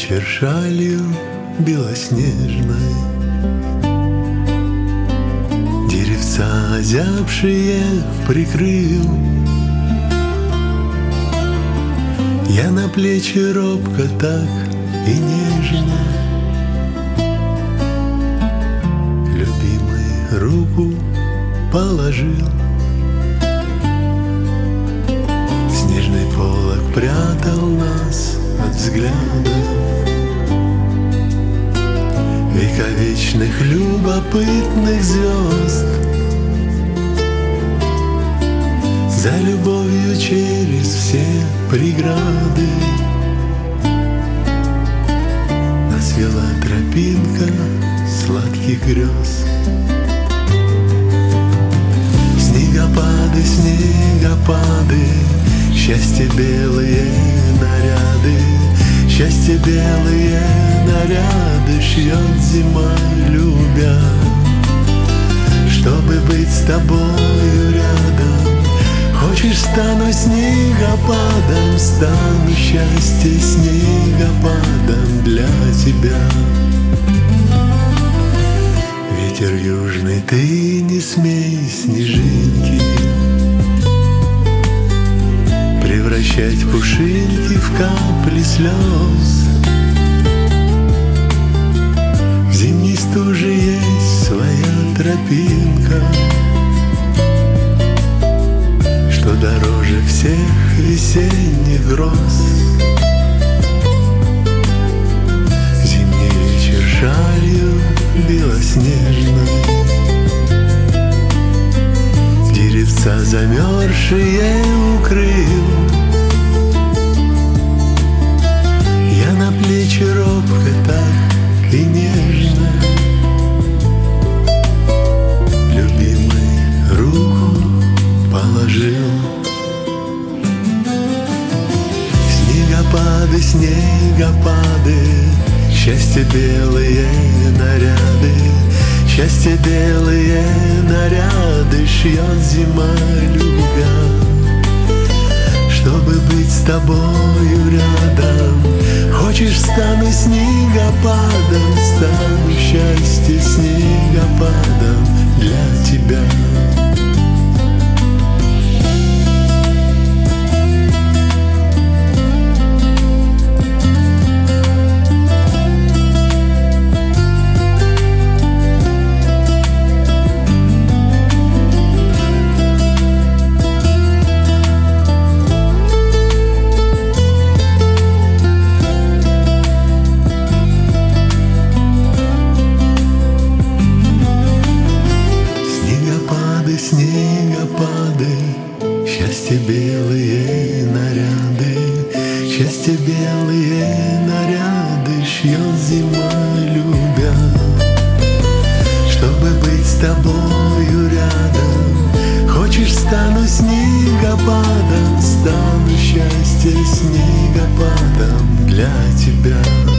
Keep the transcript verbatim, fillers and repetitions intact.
вечер шалью белоснежной, деревца озябшие прикрыл. Я на плечи робко так и нежно любимый руку положил. Снежный полог прятал нас от взгляда вековечных любопытных звезд. За любовью через все преграды нас вела тропинка сладких грез. Снегопады, снегопады, счастье белые наряды, счастье белые наряды шьет зима, любя, чтобы быть с тобою рядом. Хочешь, стану снегопадом, стану счастье снегопадом для тебя. Ветер южный, ты не смей снежинки превращать пушинки в капли слез. В зимней стуже есть своя тропинка, что дороже всех весенних гроз. Зимний вечер шалью белоснежной, деревца замерзшие укрыл. Я на плечи робко так и нежно любимый руку положил. Снегопады, снегопады, счастье белые наряды, счастье белые наряды шьет зима, любя, чтобы быть с тобою рядом. Хочешь, стану снегопадом, стану счастье снегопадом для тебя. Снегопады, счастье белые наряды, счастье белые наряды шьет зима, любя, чтобы быть с тобою рядом. Хочешь, стану снегопадом, стану счастье снегопадом для тебя.